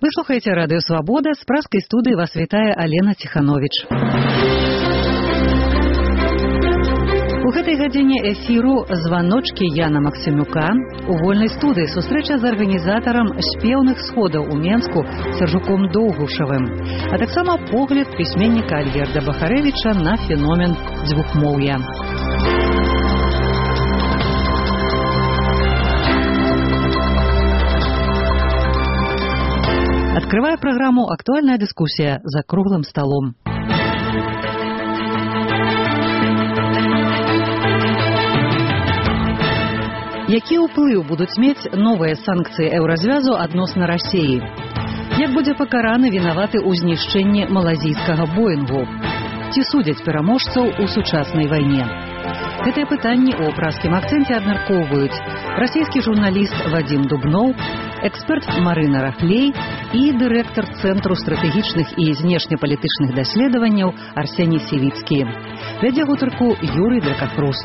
Вы слухаеце радыё Свабода, з пражскай студыі вас вітае Алена Ціхановіч. У гэтай гадзіне эфіру званочкі Яна Максімюка, у вольнай студыі сустрэча з арганізатарам спеўных сходаў у Менску Сержуком Доўгушавым, а таксама погляд пісьменніка Альгерда Бахарэвіча на феномен дзвюхмоўя. Открывая программу «Актуальная дискуссия» за круглым столом. Які ўплыў будуць мець новыя санкцыі Еўразвязу адносна Расіі? Як будзе пакараны вінаваты ў знішчэнні малазійскага Боінгу? Ці судзяць пераможцаў у сучаснай вайне? Гэтыя пытанні ў пражскім акцэнце абмяркоўваюць расійскі журналіст Вадзім Дубноў, эксперт Марына Рахлей і дырэктар Цэнтру стратэгічных і знешнепалітычных даследаванняў Арсеній Сівіцкі. Вядзе гутарку Юрый Дракафруст.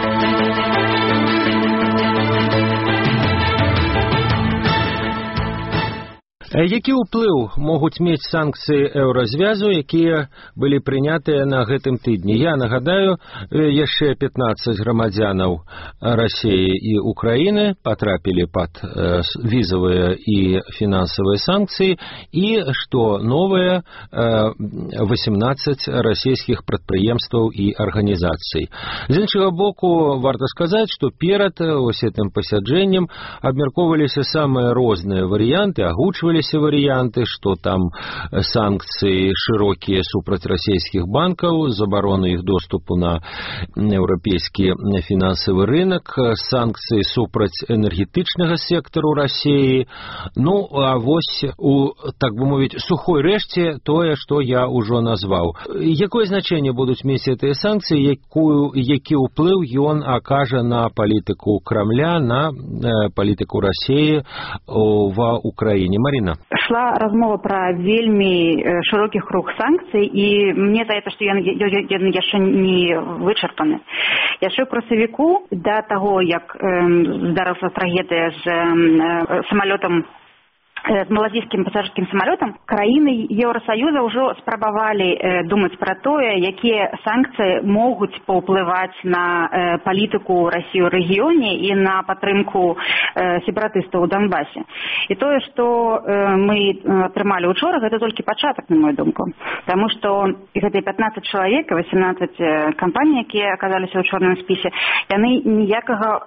Які ўплыў могуць мець санкцыі Еўразвязу, якія былі прынятыя на гэтым тыдні? Я нагадаю, яшчэ 15 грамадзянаў Расіі і Украіны патрапілі пад візавыя і фінансавыя санкцыі, і, што новыя, 18 расійскіх прадпрыемстваў і арганізацый. З іншага боку, варта сказаць, што перад гэтым пасяджэннем абмяркоўваліся самыя розныя варыянты, агучваліся варианты, что там санкции широкие супраць расійских банков, заборону их доступу на европейский финансовый рынок, санкции супраць энергетычнага сектору России. Ну, а вось у, так бы мовіць, сухой рэшце тое, что я ўжо назваў. Якое значение будуць мець гэтыя санкции, які ўплыў ён акажа на палітыку Крамля, на палітыку России в Украине? Марина. Шла размова пра вельмі шырокі круг санкцый, і мне здаецца, што яны яшчэ не вычарпаны. Яшчэ ў красавіку, да таго, як здарылася трагедыя з самалётам, з малазійскім пасажырскім самалётам, краіны Еўрасаюза ўжо спрабавалі думаць пра тое, якія санкцыі могуць паўплываць на палітыку Расіі ў рэгіёне і на падтрымку сепаратыстаў у Донбасе. І тое, што мы атрымалі ўчора, гэта толькі пачатак, на мою думку. Таму што гэтыя 15 чалавек, 18 кампаній, якія аказаліся ў чорным спісе, яны ніякага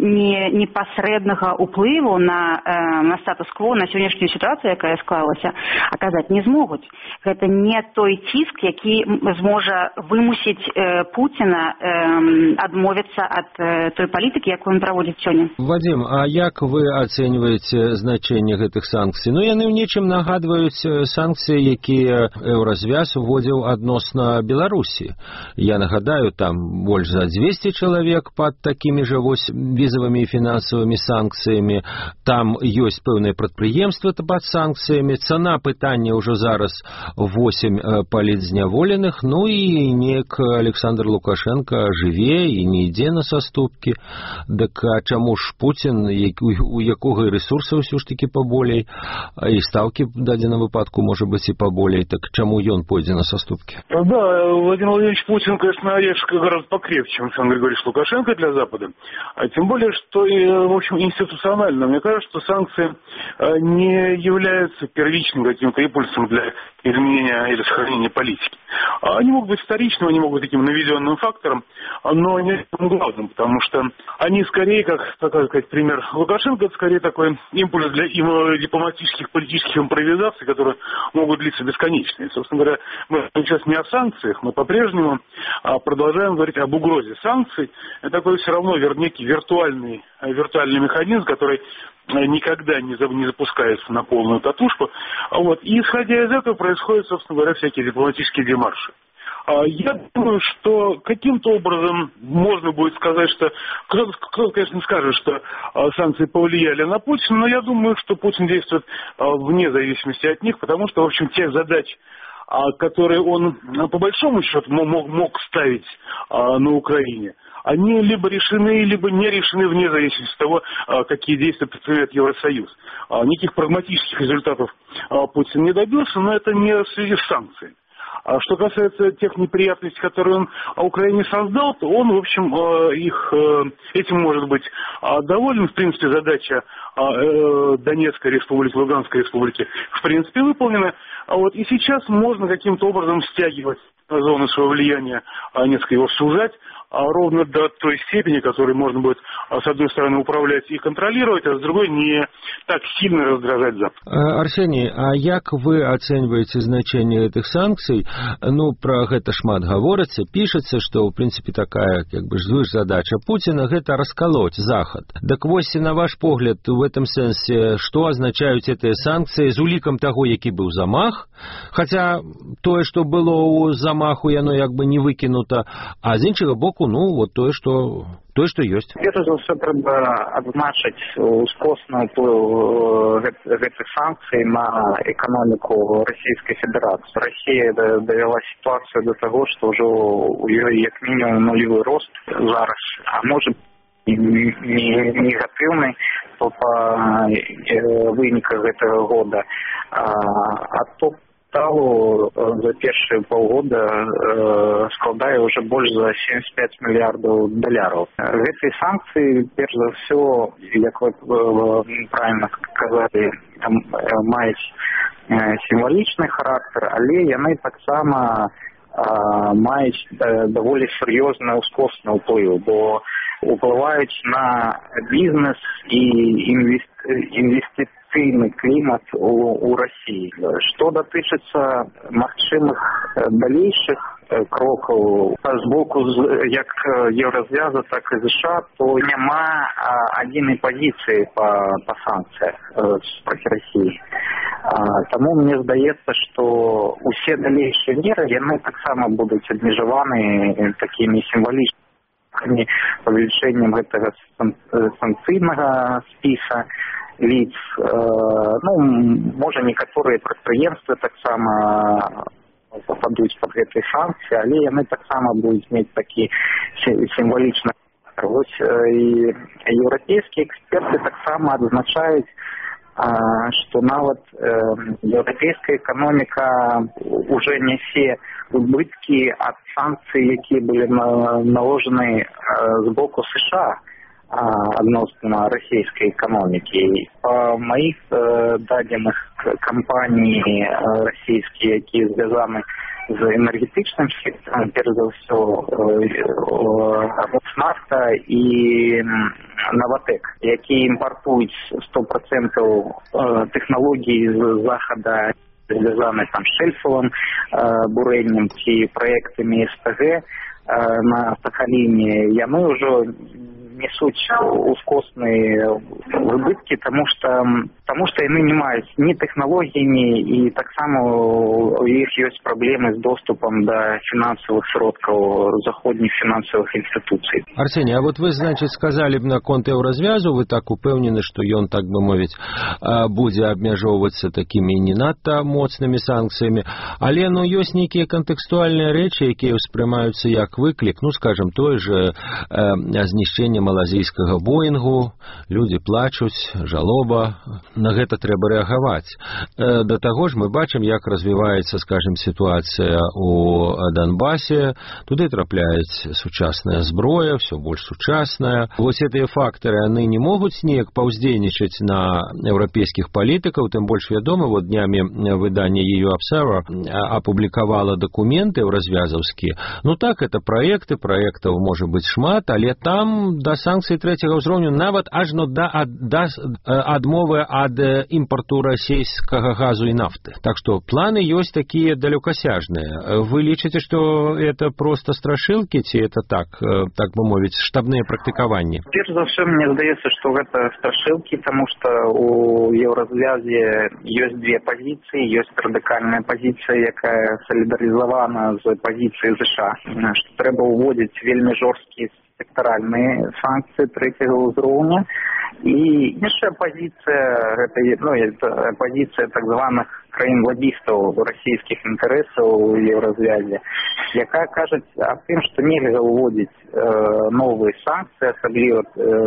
непасрэднага ўплыву на статус-кво, на сённяшнюю сітуацыю, якая склалася, аказаць не змогуць. Гэта не той ціск, які зможа вымусіць Пуціна адмовіцца ад той палітыкі, якую ён праводзіць сёння. Вадзім, а як вы ацэньваеце значэнне гэтых санкцый? Ну, яны ў нечым нагадваюць санкцыі, якія Еўразвяз уводзіў адносна Беларусі. Я нагадаю, там больш за 200 чалавек пад такімі жа вось візавымі і фінансавымі санкцыямі. Там ёсць пэўныя прадпрыемствы под санкциями, цена пытання ўжо зараз 8 палітзняволеных, ну і неяк Александр Лукашенко жыве і не ідзе на саступкі. Дык а чаму ж Путін, у якога ресурсаў ўсё ж таки паболей, і ставкі в дадзеным выпадку можа быць і паболей, так чаму ён пойдзе на саступкі? Да, Владимир Владимирович Путин, конечно, орешка гораздо покрепче, чем Александр Григорьевич Лукашенко для Запада. А тем более, что, в общем, институционально. Мне кажется, что санкции не являются первичным каким-то импульсом для изменения или сохранения политики. Они могут быть вторичным, они могут быть таким наведенным фактором, но не главным, потому что они скорее, как сказать, пример Лукашенко, это скорее такой импульс для дипломатических, политических импровизаций, которые могут длиться бесконечно. И, собственно говоря, мы сейчас не о санкциях, мы по-прежнему продолжаем говорить об угрозе санкций. Это такой все равно некий виртуальный механизм, который никогда не запускается на полную катушку. Вот. И исходя из этого происходят, собственно говоря, всякие дипломатические демарши. Я думаю, что каким-то образом можно будет сказать, что кто-то, конечно, скажет, что санкции повлияли на Путина, но я думаю, что Путин действует вне зависимости от них, потому что, в общем, тех задач, которые он по большому счету мог ставить на Украине, они либо решены, либо не решены вне зависимости от того, какие действия предпринимает Евросоюз. Никаких прагматических результатов Путин не добился, но это не в связи с санкциями. А что касается тех неприятностей, которые он Украине создал, то он, в общем, этим может быть доволен. В принципе, задача Донецкой республики, Луганской республики, в принципе, выполнена. И сейчас можно каким-то образом стягивать зоны своего влияния, несколько его сужать, ровно до той степени, которой можно будет, с одной стороны, управлять и контролировать, а с другой не так сильно раздражать Запад. Арсений, а як вы оцениваете значение этих санкций? Про гэта шмат гаворыцца, пішацца, што, в принципе, такая, звышзадача Путина – гэта расколоть Захад. Так вось, на ваш погляд, в этом сенсе, что означают эти санкции з улікам того, які быў замах? Хотя тое, што было ў замаху, яно не выкінута, а з іншага боку, тое, што ёсць. Перш за ўсё трэба адзначыць ускосны ўплыў гэтых санкцый на эканоміку Расійскай Федэрацыі. Расія давяла сітуацыю да таго, што ўжо у ёй як мінімум нулевы рост зараз, а можа негатыўны па выніках гэтага года. А то капіталу за першыя паўгода складае ўжо больш за 75 мільярдаў даляраў. Гэтыя санкцыі, перш за ўсё, як вы правильно сказалі, маюць сімвалічны характар, але яны таксама маюць даволі сур'ёзны ўскосны ўплыў, бо уплываюць на бізнес і інвестыцыйны клімат у России. Что датычыцца магчымых далейшых крокаў з боку як Еўразвяза, так і США, то няма адзінай пазіцыі па санкцыях супраць России. Таму мне здаецца, што усе далейшыя меры яны таксама будуць абмежаваны такімі сімвалічнымі павелічэннем гэтага санкцыйнага спіса лиц. Можа, некаторыя прадпрыемствы таксама попадуць под гэтыя санкцыі, але яны таксама будуць мець такі сімвалічны характар. Вось і еўрапейскія эксперты таксама адзначаюць, што нават еўрапейская эканоміка уже нясе убыткі ад санкцый, якія былі наложены з боку США адносна расійскай эканомікі. Па маіх дадзеных кампаній расійскія, якія звязаны з энергетычным сектором, перш за ўсё Роснефть і Новатэк, якія імпартуюць 100% тэхналогій з Захада, звязаны з шельфовым бурэннем ці праектамі СПГ на Сахаліне, яны ўжо несуць ускосныя выбыткі, таму што яны не маюць ні тэхналогіямі, і таксама у іх ёсць праблемы з доступам да фінансавых сродкаў заходніх фінансавых інстытуцый. Арсений, а вот вы, значит, сказали б наконт Еўразвязу, вы так упэўнены, што ён, так бы мовіць, будзе абмяжоўвацца такімі не надта моцнымі санкцыямі, але ёсць нейкія кантэкстуальныя рэчы, якія ўспрымаюцца як выклік, скажем, тое же знішчэнне малазійскага Боінгу, людзі плачуць, жалоба, на гэта трэба рэагаваць. Да таго ж мы бачым, як развіваецца, скажем, сітуацыя у Донбасе, туды трапляецца сучасная зброя, все больш сучасная. Вось гэтыя фактары, яны не могуць неяк паўздзейнічаць на еўрапейскіх палітыкаў, тым больш вядома, днямі выданне EU Observer апублікавала дакументы еўразвязаўскія. Так, это проектаў можа быць шмат, але там да санкцый трэцяга ўзроўню нават ажно да адмовы ад імпарту расійскага газу і нафты. Так што планы ёсць такія далёкасяжныя. Вы лічыце, што это просто страшылкі, ці это так бы мовіць, штабныя практыкаванні? Перш за ўсё, мне здаецца, што гэта страшылкі, таму што у Еўразвязе ёсць две пазіцыі. Ёсць радыкальная пазіцыя, якая салідарызавана з пазіцыяй США, што трэба ўводзіць вельмі жорсткія секторальные санкции третьего уровня. И іншая позиция, это позиция так званых краін-ладзістаў расійскіх інтарэсаў у еўразвязе, якая кажа аб тым, што нельга ўводзіць новыя санкцыі, асабліва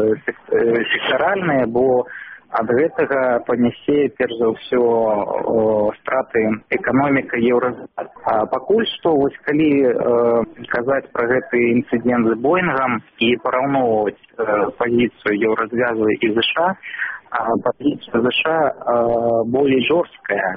сектаральныя, бо ад гэтага панясе, перш за ўсё, страты эканоміка еўразвязу. Пакуль што, вось калі казаць пра гэты інцыдэнт з Боінгам і параўноўваць пазіцыю еўразвязу і ЗША, позиция США более жесткая,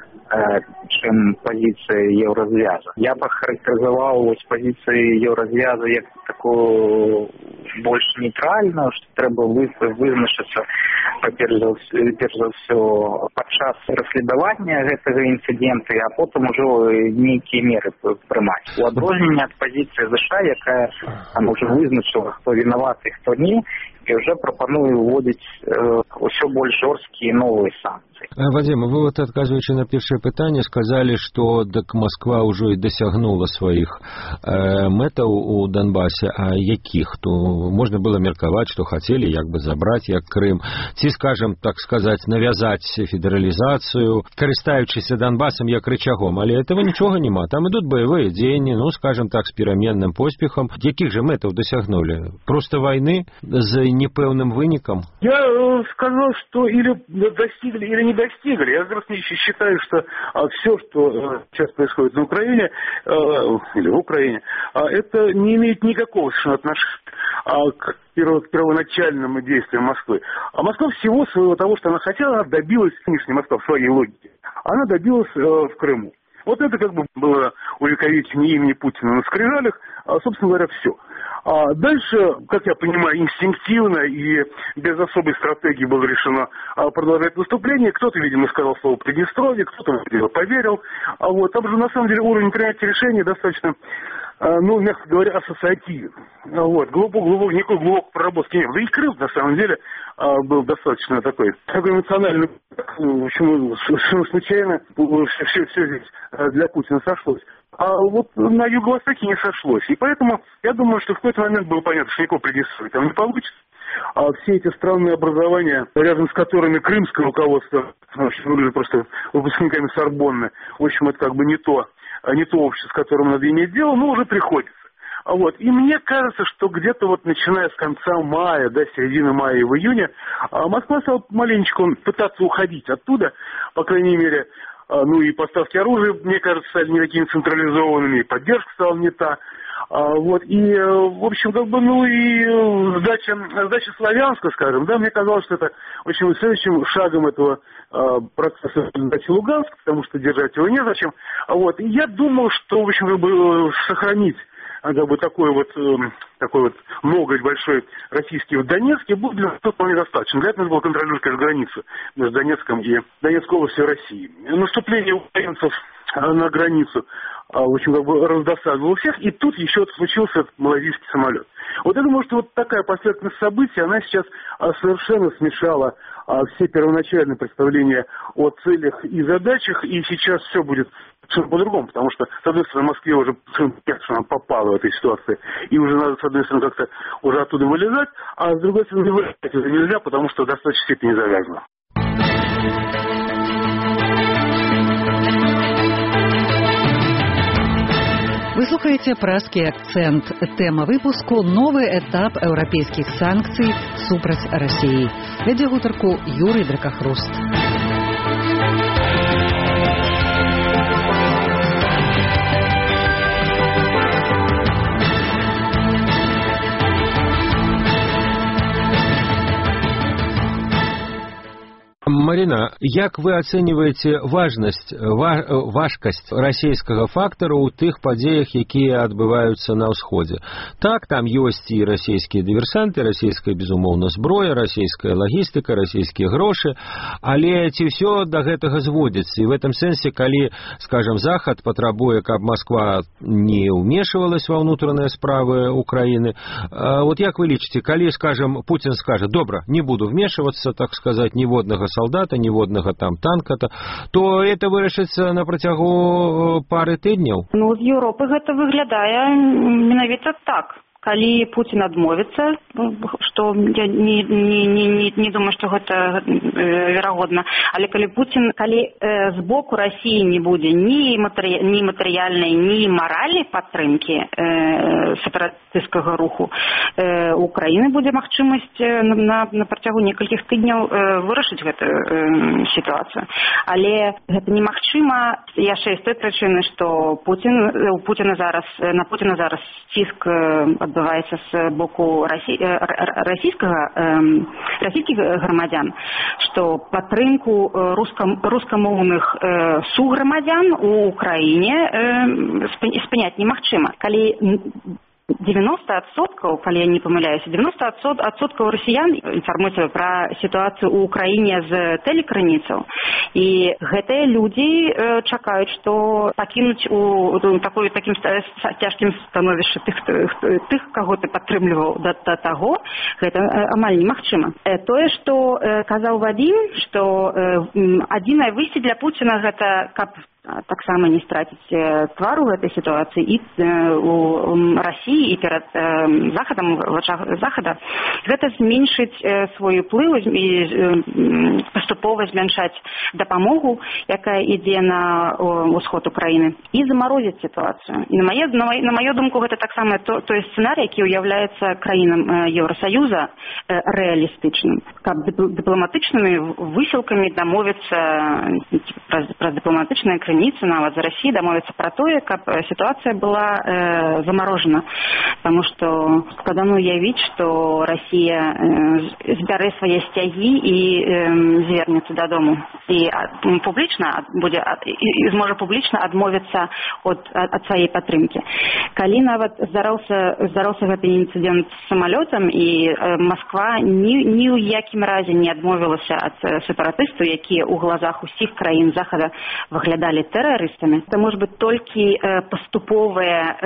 чем позиция Евразвяза. Я бы характеризовал позицию Евразвяза как такую больше нейтральную, что треба вызначиться, перш за все, падчас расследования этого инцидента, а потом уже некие меры принимать. У адрозненне от позиции США, якая там уже вызначила, кто виноват и кто не, и уже пропоную вводить все больше жорсткие новые санкции. Вадим, вы вот, отказываючи на першее питание, сказали, что так Москва уже и досягнула своих мэтаў у Донбассе, а яких? То можно было мерковать, что хотели як бы забрать як Крым, ці, скажем, так сказать, навязать федерализацию, карыстаючыся Донбассом як рычагом, але этого ничего нема. Там идут боевые действия, ну, скажем так, с переменным поспехом. Яких же мэтаў досягнули? Просто войны с непэўным вынікам? Я сказал, что или достигли, или не достигли. Я как раз считаю, что все, что сейчас происходит на Украине, или в Украине, это не имеет никакого совершенно отношения к первоначальным действиям Москвы. А Москва всего своего того, что она хотела, она добилась, нынешняя Москва, в своей логике, она добилась в Крыму. Вот это как бы было увековечение имени Путина на скрижалях, собственно говоря, все. А дальше, как я понимаю, инстинктивно и без особой стратегии было решено продолжать наступление. Кто-то, видимо, сказал слово «Приднестровье», кто-то в это дело поверил. А вот там же, на самом деле, уровень принятия решений достаточно, ну, мягко говоря, ассоциативен. Вот. Никакой глубокой проработки не было. Да и Крым, на самом деле, был достаточно такой эмоциональный. В общем, совершенно случайно все здесь для Путина сошлось. А вот на Юго-Востоке не сошлось. И поэтому я думаю, что в какой-то момент было понятно, что никакого Приднестровья там не получится. А все эти странные образования, рядом с которыми крымское руководство выглядит просто выпускниками Сорбонны, в общем, это как бы не то общество, с которым надо иметь дело, но уже приходится. Вот. И мне кажется, что где-то вот начиная с конца мая, да, середины мая и в июне, Москва стала маленечко пытаться уходить оттуда, по крайней мере. Ну и поставки оружия, мне кажется, стали не такими централизованными, и поддержка стала не та. Вот, и, в общем, как бы, ну и сдача Славянска, скажем, да, мне казалось, что это, в общем, следующим шагом этого процесса сдачи Луганска, потому что держать его незачем. Вот, и я думал, что, в общем, как бы сохранить как бы такой вот много большой российский в Донецке будет для этого вполне достаточно. Для этого надо было контролировать, конечно, границу между Донецком и Донецкой областью России. Наступление украинцев на границу, в общем, как бы раздосадовало всех, и тут еще случился этот малазийский самолет. Вот я думаю, что вот такая последовательность событий, она сейчас совершенно смешала все первоначальные представления о целях и задачах, и сейчас все будет совершенно по-другому, потому что, с одной стороны, Москве уже она попала в этой ситуации, и уже надо, с одной стороны, как-то уже оттуда вылезать, а с другой стороны, вылезать уже нельзя, потому что в достаточной степени завязано. Вы слухаеце пражскі акцэнт. Тэма выпуску «Новы этап еўрапейскіх санкцый супраць Расіі». Вядзе гутарку Юрый Дракахруст. Марина, як вы ацэньваеце важкасць расійскага фактара ў тых падзеях, якія адбываюцца на ўсходзе? Так, там ёсць і расійскія дыверсанты, расійская, безумоўна, зброя, расійская лагістыка, расійскія грошы, але ці ўсё да гэтага зводзіцца? І в этом сэнсе, калі, скажем, Захад патрабуе, каб Москва не ўмешвалась ва ўнутраныя справы Украины, вот як вы лічыце, калі, скажем, Путин скажет: добра, не буду вмешиваться, так сказать, ніводнага солдата, ніводнага там танка, то это вырашыцца на працягу пары тыдняў? Ну, з Еўропы гэта выглядае менавіта так. калі Путин адмовіцца, што я не думаю, што гэта верагодна, але калі з боку Расіі не будзе ні матэрыяльнай, ні маральнай падтрымкі сепаратысцкага руху, у Украіны будзе магчымасць на працягу некалькіх тыдняў вырашыць гэтую сітуацыю. Але гэта немагчыма яшчэ з той прычыны, што на Пуціна зараз ціск адбываецца з боку расійскіх грамадзян, што падтрымку рускамоўных суграмадзян у Украіне спыняць немагчыма. Калі 90%, калі я не памыляюся, 90% расіян інфармуюць пра сітуацыю ў Украіне з тэлекраніцаў. І гэтыя людзі чакаюць, што пакінуць у такім цяжкім становішчы тых, каго ты падтрымліваў да таго, гэта амаль немагчыма. Тое, што казаў Вадзім, што адзінае выйсце для Пуціна гэта, каб таксама не страціць твару гэтай сітуацыі і у Расіі і перад захадам, в вачах захада, гэта зменшыць свой уплыў і паступова змяншаць дапамогу, якая ідзе на ўсход Украіны, і замарозіць сітуацыю. І на маю думку, гэта таксама той сцэнарый, які ўяўляецца краінам Еўрасаюза рэалістычным. Каб дыпламатычнымі высілкамі дамовіцца праз дыпламатычныя крыніцы нават з Расіі дамовіцца пра тое, каб сітуацыя была замарожана. Таму што складана ўявіць, што Расія збярэ свае сцягі і звернецца дадому. І публічна зможа публічна адмовіцца ад сваёй падтрымкі. Калі нават здараўся гэты інцыдэнт з самалётам, і Масква ні ў якім разе не адмовілася ад сепаратыстаў, якія ў глазах усіх краін захада выглядалі тэрарыстамі. Это может быть толькі паступовае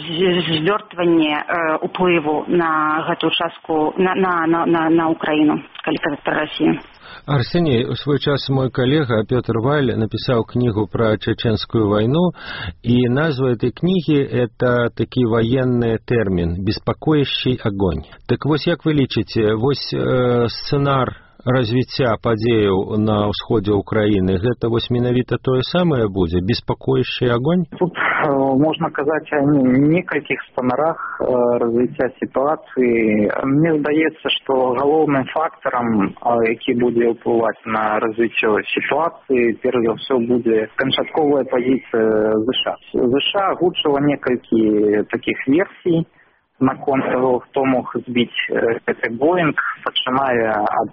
звёртванне уплыву на гэтую частку на Украіну, калі казаць пра Расію. Арсений, в свой час мой коллега Петр Валь написал книгу про Чеченскую войну, и назва этой книги – это такой военный термин «беспокоящий огонь». Так вот, как вы лічыце, сценар развіцця падзеяў на ўсходзе Украіны, гэта менавіта тое самае будзе, беспокоящий огонь? Тут можна казаць о некалькіх сцэнарах развіцця сітуацыі. Мне здаецца, што галоўным фактарам, які будзе ўплываць на развіццё сітуацыі, перш за ўсё будзе канчатковая пазіцыя ЗША. ЗША агучыла некалькі такіх версій наконт того, хто мог збіць гэты Боінг, пачынае ад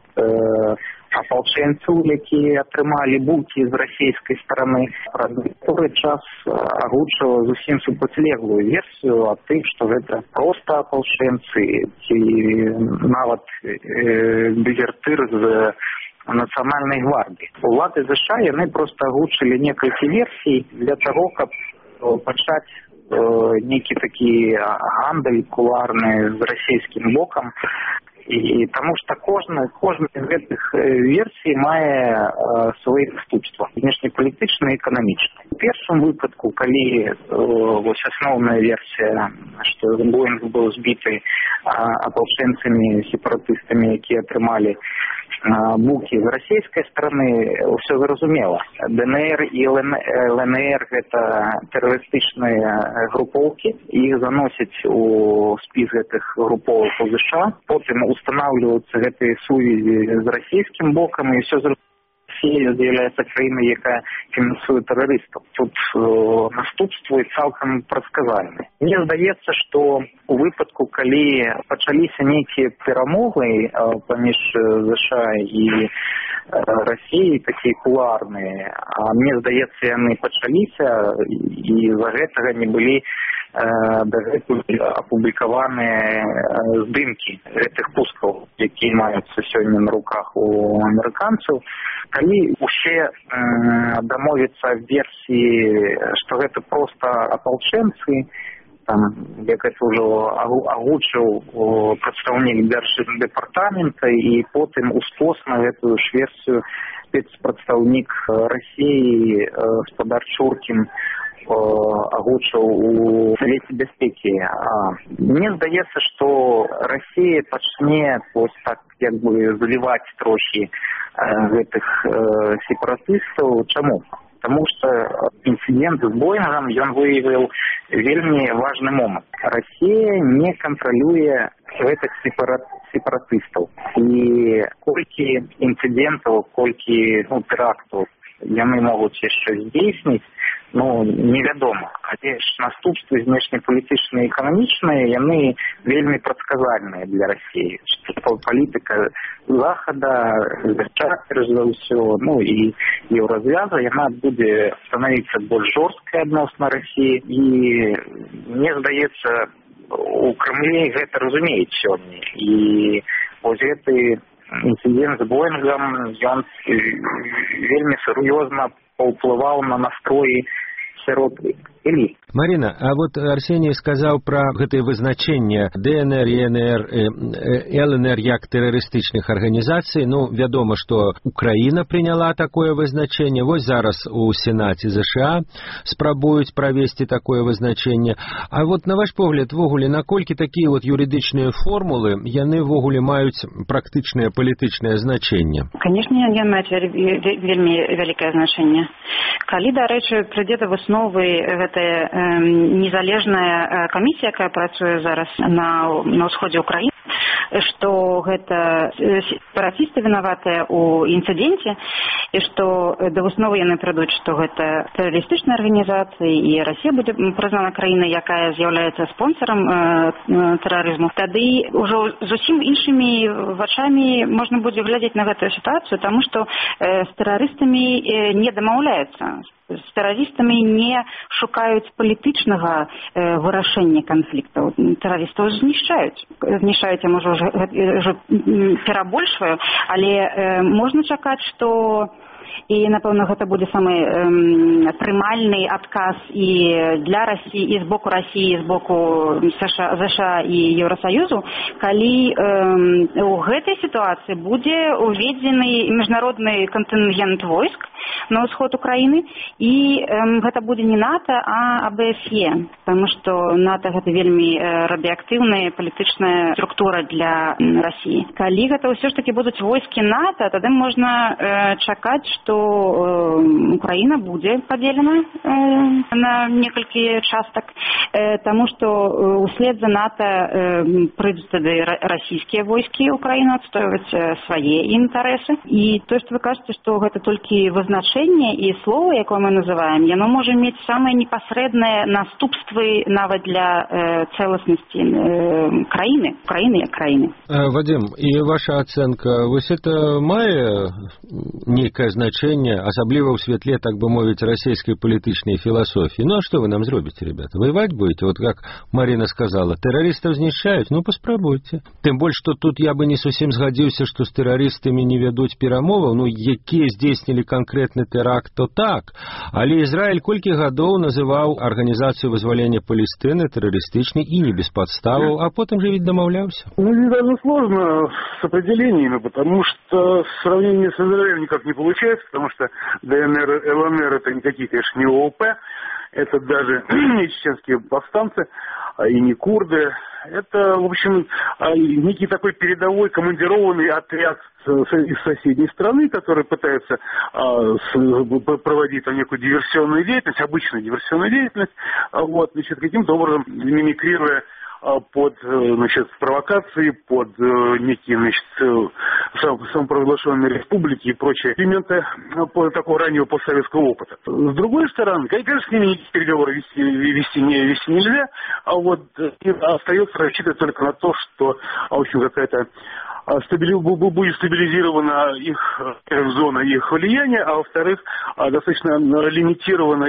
апалчэнцаў, якія атрымалі букі з расійскай стараны. Праз некаторы час агучыла зусім супрацьлеглую версію аб тым, што гэта проста апалчэнцы ці нават дэзертыр з нацыянальнай гвардыі. Улады ЗША яны проста агучылі некалькі версій для таго, каб пачаць нейкі такі гандаль кулуарны з расійскім бокам. І таму што кожная з гэтых версій мае свае наступствы, знешнепалітычныя і эканамічныя. У першым выпадку, калі асноўная версія, што Боінг быў збіты апалчэнцамі, сепаратыстамі, якія атрымалі букі з расійскай стараны, ўсё зразумела. ДНР і ЛНР гэта тэрарыстычныя групоўкі, іх заносяць у спіс гэтых групоўак у ЗША, потым устанавливаются гэтыя сувязі з расійскім бокам, і ўсё зразумела. Россия з'являецца краінай, якая фінансуе тэрарыстаў. Тут наступствы цалкам прадказальны. Мне здаецца, што у выпадку, калі пачаліся нейкія перамовы паміж ЗША і Расіяй, такія кулуарныя, мне здаецца, яны пачаліся, і з-за гэтага не былі дагэтуль апублікаваныя здымкі гэтых пускаў, якія маюцца сёння на руках у амерыканцаў. Калі усе дамовяцца аб версіі, што гэта проста апалчэнцы, як это ўжо агучыў прадстаўнік Дзярждэпартамента, і потым ускос на гэтую ж версію спецпрадстаўнік Расіі гаспадар Чуркін агучыў у Савеце бяспекі. Мне здаецца, што Расія пачне вось так як бы заліваць трохі гэтых сепаратыстаў. Чаму? Потому что инцидент с Боингом, он выявил вельми важный момент. Россия не контролирует этих сепаратистов. И кольки инцидентов, кольки терактов яны могуць яшчэ здзейсніць, невядома. Але ж наступствы знешнепалітычныя і эканамічныя, яны вельмі прадказальныя для России. Што палітыка Захада, перш за ўсё, і Еўразвяза, яна будзе становіцца больш жорсткай адносна России. І мне здаецца, у Кремлі гэта разумеюць сёння. І вось гэты инцидент с Боингом, он вельми серьезно повлиял на настрои сярод эліт. Марина, а вот Арсений сказал про гэтае вызначэнне ДНР, ЕНР, ЛНР як тэрарыстычных арганізацый. Вядома, што Украіна прыняла такое вызначэнне. Вось зараз у Сенаце ЗША спрабуюць правесці такое вызначэнне. А вот на ваш погляд, вогуле, наколькі такія вот юрыдычныя формулы, яны вогуле маюць практычнае палітычнае значэнне? Конечно, яны маюць вельмі вялікае значэнне. Калі, дарэчы, прыйдзе да высновы гэтая незалежная камісія, якая працуе зараз на ўсходзе Украіны, што гэта сепаратысты вінаватыя ў інцыдэнце, і што да высновы яны прыйдуць, што гэта тэрарыстычная арганізацыя, і Расія будзе прызнана краінай, якая з'яўляецца спонсорам тэрарызму. Тады ўжо зусім іншымі вачамі можна будзе глядзець на гэтую сітуацыю, таму што з тэрарыстамі не дамаўляюцца. З тэрарыстамі не шукаюць палітычнага вырашэння канфліктаў. Тэрарыстаў знішчаюць. Знішчаюць, я можа ўжо перабольшваю, але можна чакаць, што і, напэўна, гэта будзе самы прымальны адказ і для Расіі, і з боку Расіі, і з боку ЗША і Еўрасаюзу, калі у гэтай сітуацыі будзе уведзены міжнародны кантынгент войск на ўсход Украіны, і гэта будзе не НАТО, а АБСЕ, потому што НАТО гэта вельмі радыеактыўная палітычная структура для Расіі. Калі гэта ўсё ж такі будуць войскі НАТО, тады можна чакаць, што Украіна будзе падзелена на некалькі частак, таму што услед за НАТО прыйдуць тады расійскія войскі Украіны адстойваць свае інтарэсы. І то, што вы кажаце, што гэта толькі вызначэнне і слова, якое мы называем, яно можа мець самыя непасрэдныя наступствы нават для цэласнасці краіны як краіны. Вадим, і ваша ацэнка, вось это мае нейкае значэнне, асабліва ў святле, так бы мовіць, расійскай палітычнай філасофіі? А што вы нам зробіце, ребята? Воевать будете? Вот как Марина сказала, тэрарыстаў знішчаюць? Паспрабуйте. Тым больш, што тут я бы не зусім згадзіўся, што з тэрарыстамі не вядуць перамоваў, якія здзейснілі канкрэтны тэракт, то так. Але Ізраіль колькі гадоў называў арганізацыю вызвалення Палестыны тэрарыстычнай і не без подставаў, а потом же ведь домовлялся. Недавно сложно с определениями, потому что сравнение с Израилем никак не получается, потому что ДНР, ЛНР это никакие, конечно, не ООП, это даже не чеченские повстанцы и не курды. Это, в общем, некий такой передовой командированный отряд из соседней страны, который пытается проводить там некую диверсионную деятельность, обычную диверсионную деятельность, каким-то образом мимикрируя под, провокации, под некие, самопровозглашенные республики и прочие элементы такого раннего постсоветского опыта. С другой стороны, конечно, с ними никакие переговоры вести нельзя, и остается рассчитывать только на то, что, в общем, какая-то будет стабилизирована их зона, их влияния, а во-вторых, достаточно лимитирован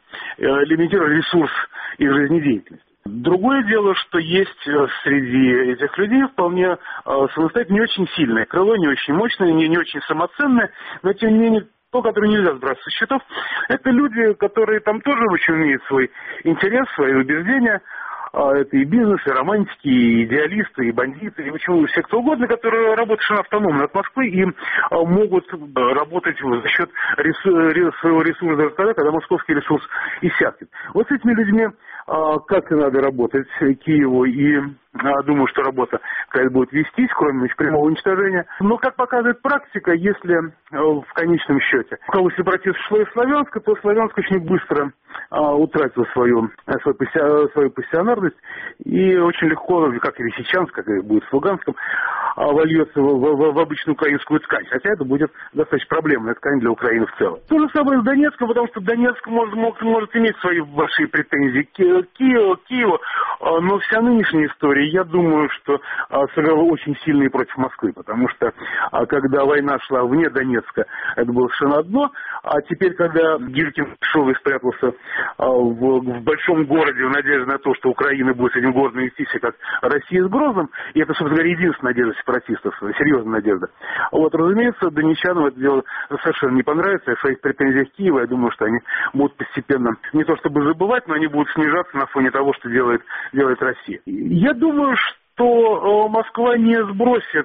ресурс их жизнедеятельности. Другое дело, что есть среди этих людей вполне самостоятельно не очень сильное крыло, не очень мощное, не очень самоценное, но тем не менее то, которое нельзя сбрасывать со счетов, это люди, которые там тоже очень имеют свой интерес, свои убеждения, Это и бизнес, и романтики, и идеалисты, и бандиты, и почему все кто угодно, которые работают совершенно автономно от Москвы и могут работать за счет своего ресурса тогда, когда московский ресурс иссякнет. Вот с этими людьми как и надо работать Киеву, и думаю, что работа какая-то будет вестись, кроме прямого уничтожения. Но, как показывает практика, если в конечном счете у кого сепаратист шло из Славянска, то Славянск очень быстро утратил свою пассионарность и очень легко, как и Лисичанск, как и будет с Луганском, вольется в обычную украинскую ткань. Хотя это будет достаточно проблемная ткань для Украины в целом. То же самое с Донецком, потому что Донецк может иметь свои большие претензии к Киеву, но вся нынешняя история, я думаю, что сыграла очень сильно и против Москвы, потому что когда война шла вне Донецка, это было совершенно одно, а теперь, когда Гиркин шел и спрятался в большом городе в надежде на то, что Украина будет с этим городом вести себя как Россия с Грозным, и это, собственно говоря, единственная надежда сепаратистов, серьезная надежда. Вот, разумеется, донечанам это дело совершенно не понравится, и в своих претензиях Киева, я думаю, что они будут постепенно, не то чтобы забывать, но они будут снижаться на фоне того, что делает Россия. Я думаю, что Москва не сбросит,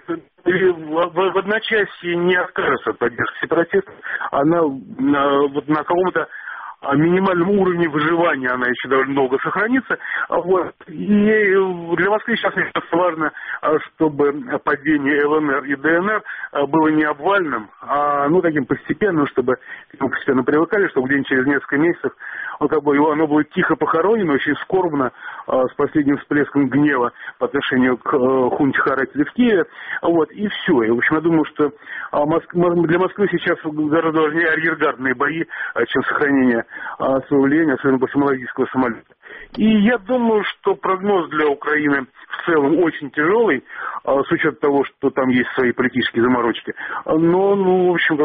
в одночасье не откажется от поддержки сепаратистов, она вот на каком-то минимальном уровне выживания она еще довольно долго сохранится. Вот. И для Москвы сейчас важно, чтобы падение ЛНР и ДНР было не обвальным, а таким постепенным, чтобы к нему постепенно привыкали, чтобы где-нибудь через несколько месяцев оно было тихо похоронено, очень скорбно, с последним всплеском гнева по отношению к хунте Характера в Киеве. Вот, и все. И, в общем, я думаю, что для Москвы сейчас гораздо важнее арьергардные бои, чем сохранение своего влияния, особенно после малазийского самолета. И я думаю, что прогноз для Украины в целом очень тяжелый, с учетом того, что там есть свои политические заморочки, но, в общем,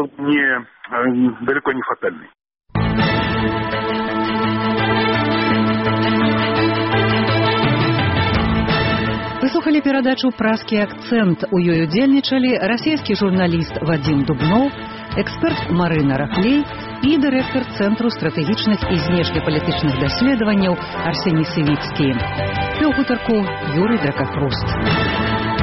далеко не фатальный. Выслухали перадачу «Празкі акцэнт». У ёй удзельнічалі расійскі журналіст Вадзім Дубноў, эксперт Марына Рахлей і дырэктар Цэнтру стратэгічных і знешнепалітычных даследаванняў Арсеній Сывіцкі. Вёў гутарку Юрый Дракахруст.